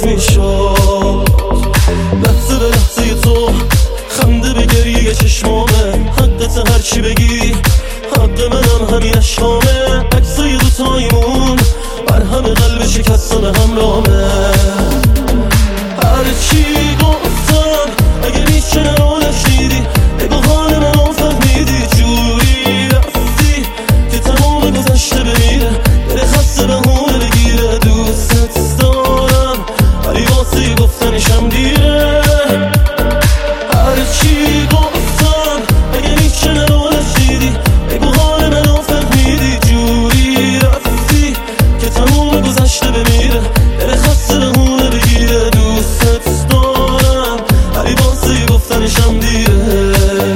میشد. لحظه به لحظه تو خنده به گریه چشمامه، حقت هرچی بگی حق منم همین اشکامه. عکسای دوتایمون بر همه قلب شکستان همرامه. هرچی گفتم اگه میشه رو نشنیدی، بگو حال منو فهمیدی. جوری رفتی که تمام گذشته بمیره، دل خسته بهونه بگیره. دوستت دارم ولی واسه گفتنشم دیره. هرچی گفتم اگه میشه رو نشنیدی، بگو حال منو فهمیدی. جوری رفتی که تمام گذشته بمیره، دل خسته بهونه بگیره. دوستت دارم ولی واسه گفتنشم دیره.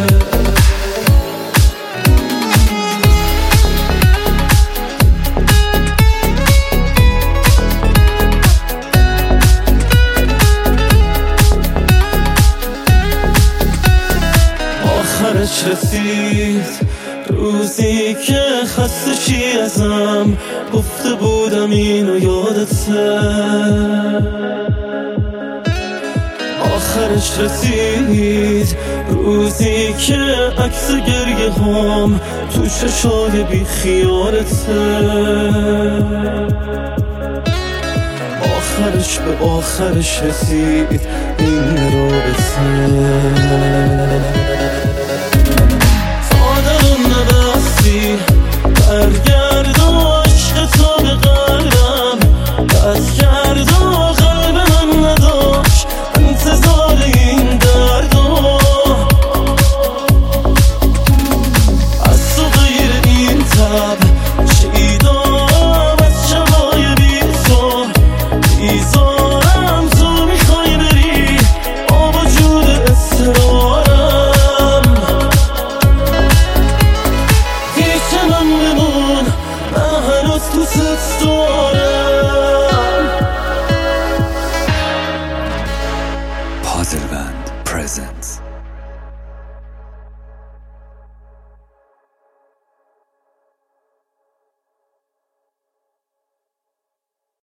آخرش رسید روزی که خسته چی ازم گفته بودم اینو یادته. آخرش رسید روزی که عکس گریه هم تو چشای بی خیالته. آخرش به آخرش رسید این رابطه. برگرد و عشق تو به قلبم بس کرد و قلب من نداشت انتظار این درد. از تو غیر این تب چی دارم از شبای بی تو بیزارم. تو میخوای بری با وجود اصرارم. پیش من بمون من هنوز دوست دارم.